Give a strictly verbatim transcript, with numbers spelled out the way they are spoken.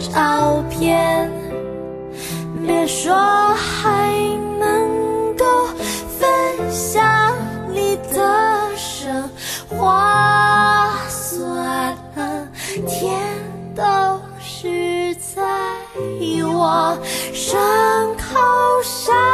照片，别说还能够分享你的生划算了，天都是在我伤口上。